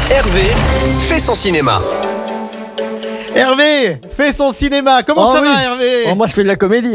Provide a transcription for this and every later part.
Hervé fait son cinéma. Hervé fait son cinéma. Comment ça va, Hervé? Moi, je fais de la comédie.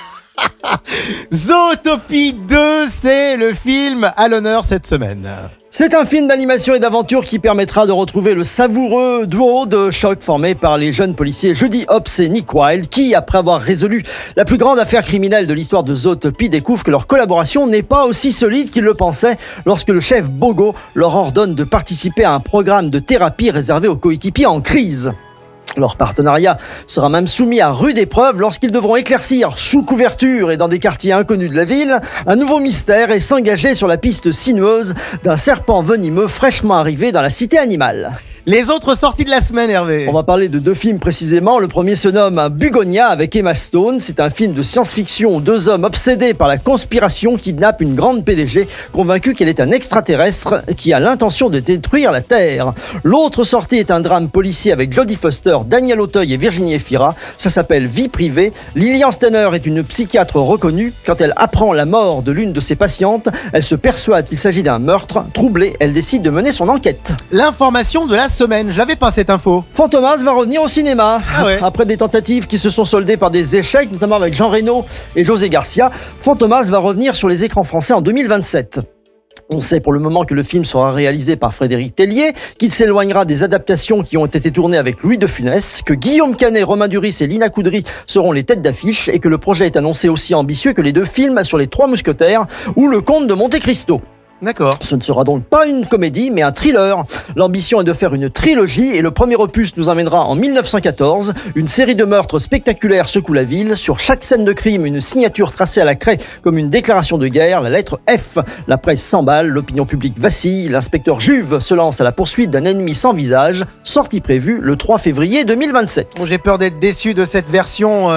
Zootopie 2, c'est le film à l'honneur cette semaine. C'est un film d'animation et d'aventure qui permettra de retrouver le savoureux duo de choc formé par les jeunes policiers Judy Hopps et Nick Wilde qui, après avoir résolu la plus grande affaire criminelle de l'histoire de Zootopie, découvrent que leur collaboration n'est pas aussi solide qu'ils le pensaient lorsque le chef Bogo leur ordonne de participer à un programme de thérapie réservé aux coéquipiers en crise. Leur partenariat sera même soumis à rude épreuve lorsqu'ils devront éclaircir, sous couverture et dans des quartiers inconnus de la ville, un nouveau mystère et s'engager sur la piste sinueuse d'un serpent venimeux fraîchement arrivé dans la cité animale. Les autres sorties de la semaine, Hervé. On va parler de deux films précisément. Le premier se nomme Bugonia avec Emma Stone. C'est un film de science-fiction où deux hommes obsédés par la conspiration kidnappent une grande PDG convaincue qu'elle est un extraterrestre qui a l'intention de détruire la Terre. L'autre sortie est un drame policier avec Jodie Foster, Daniel Auteuil et Virginie Efira. Ça s'appelle Vie privée. Lillian Stenner est une psychiatre reconnue. Quand elle apprend la mort de l'une de ses patientes, elle se persuade qu'il s'agit d'un meurtre. Troublée, elle décide de mener son enquête. L'information de la semaine, je l'avais pas cette info. Fantomas va revenir au cinéma. Ah ouais. Après des tentatives qui se sont soldées par des échecs, notamment avec Jean Reno et José Garcia, Fantomas va revenir sur les écrans français en 2027. On sait pour le moment que le film sera réalisé par Frédéric Tellier, qu'il s'éloignera des adaptations qui ont été tournées avec Louis de Funès, que Guillaume Canet, Romain Duris et Lina Coudry seront les têtes d'affiche et que le projet est annoncé aussi ambitieux que les deux films sur les Trois Mousquetaires ou Le Comte de Monte Cristo. D'accord. Ce ne sera donc pas une comédie, mais un thriller. L'ambition est de faire une trilogie et le premier opus nous emmènera en 1914. Une série de meurtres spectaculaires secoue la ville. Sur chaque scène de crime, une signature tracée à la craie comme une déclaration de guerre, la lettre F. La presse s'emballe, l'opinion publique vacille. L'inspecteur Juve se lance à la poursuite d'un ennemi sans visage. Sortie prévue le 3 février 2027. Bon, j'ai peur d'être déçu de cette version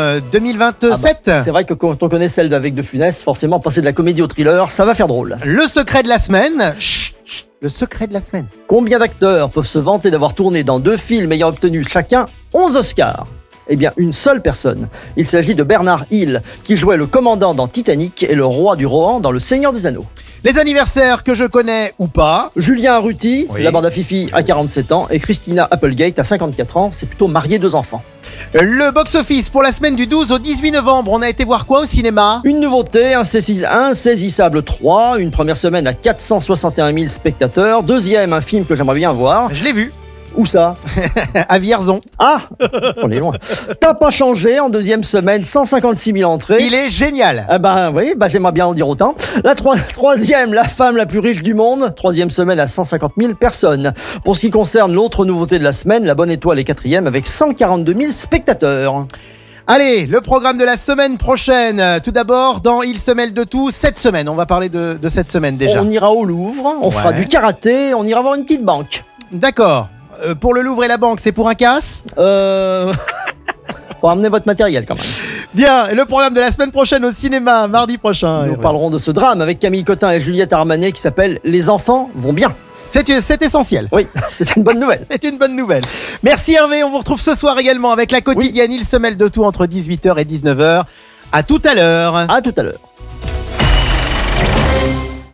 2027. C'est vrai que quand on connaît celle d'avec de Funès, forcément passer de la comédie au thriller, ça va faire drôle. Le secret de la semaine. Chut, le secret de la semaine. Combien d'acteurs peuvent se vanter d'avoir tourné dans deux films ayant obtenu chacun 11 Oscars ? Eh bien, une seule personne. Il s'agit de Bernard Hill, qui jouait le commandant dans Titanic et le roi du Rohan dans Le Seigneur des Anneaux. Les anniversaires que je connais ou pas. Julien Arruti, Oui. la bande à Fifi, à 47 ans, et Christina Applegate, à 54 ans. C'est plutôt marié, 2 enfants. Le box-office pour la semaine du 12 au 18 novembre. On a été voir quoi au cinéma? Une nouveauté, Insaisissable 3, une première semaine à 461 000 spectateurs. Deuxième, un film que j'aimerais bien voir. Je l'ai vu. Où ça ? À Vierzon. Ah, on est loin. T'as pas changé en deuxième semaine, 156 000 entrées. Il est génial. Ah oui, j'aimerais bien en dire autant. La troisième, La femme la plus riche du monde. Troisième semaine à 150 000 personnes. Pour ce qui concerne l'autre nouveauté de la semaine, La Bonne Étoile est quatrième avec 142 000 spectateurs. Allez, le programme de la semaine prochaine. Tout d'abord, dans Il se mêle de tout, cette semaine. On va parler de cette semaine déjà. On ira au Louvre, on fera du karaté, on ira voir une petite banque. D'accord. Pour le Louvre et la banque, c'est pour un casse? Faut ramener votre matériel quand même. Bien, et le programme de la semaine prochaine au cinéma, mardi prochain. Nous parlerons de ce drame avec Camille Cotin et Juliette Armanet qui s'appelle « Les enfants vont bien ». C'est essentiel. Oui, c'est une bonne nouvelle. C'est une bonne nouvelle. Merci Hervé, on vous retrouve ce soir également avec la quotidienne. Il se mêle de tout entre 18h et 19h. À tout à l'heure. À tout à l'heure.